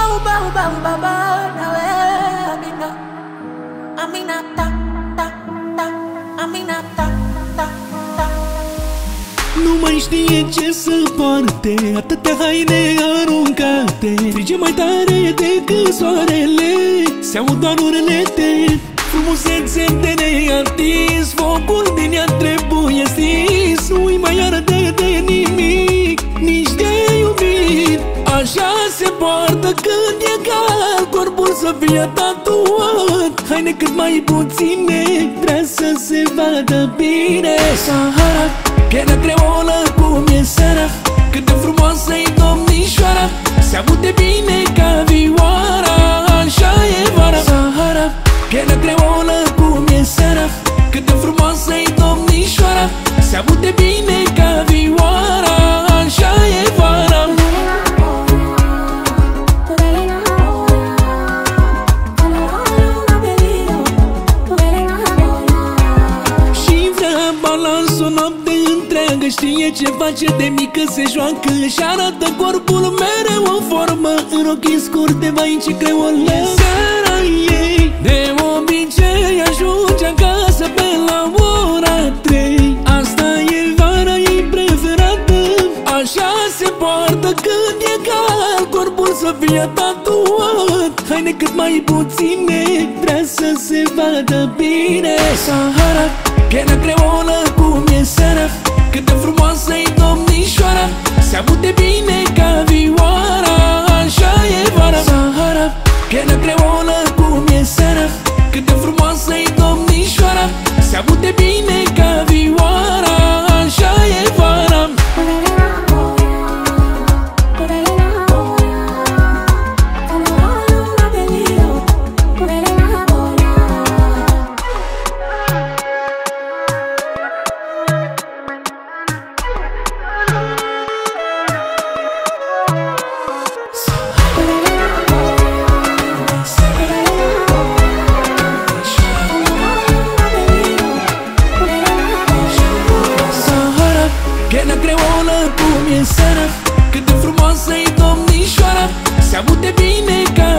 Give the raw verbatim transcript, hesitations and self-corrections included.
uba, uba, uba, uba, uba, nawe Amina, Amina, ta, ta, ta, Amina, ta, ta, ta. Nu mai știe ce să poarte, atâtea haine aruncate, frige mai tare decât soarele, se aud doar urlete. Frumusețe de neatins, focul din ea trebuie stins. Nu-i mai arde de nimic, nici de iubit. Așa se poartă când e cal, corpul să fie tatuat, haine cât mai puține, vrea să se vadă bine. Sahara, pielea creolă cum e seara, cât de frumoasă-i domnișoara, se aude bine ca vioara, așa e vara. Sahara, pielea creolă cum e seara, cât de frumoasă-i domnișoara, se aude bine ca vioara, așa e vara. Și vrea balans o noapte întreagă, știe ce face, de mică se joacă, și arată corpul mereu în formă, în ochii scurte, vai ce creolă. Seara ei de obicei ajunge acasă pe la ora trei. Asta e vara ei preferată, așa se poartă când e cal, corpul să fie tatuat, haine cât mai puține, vrea să se vadă bine. Sahara, pielea creolă cum e seara, cât de frumoasă-i domnișoara, se aude bine ca vioara, așa e vara. Sahara, pielea creolă cum e seara, cât de frumoasă-i domnișoara, se aude bine ca vioara, așa e vara. Pielea creolă cum e seara, cât de frumoasă-i domnișoara, se aude bine ca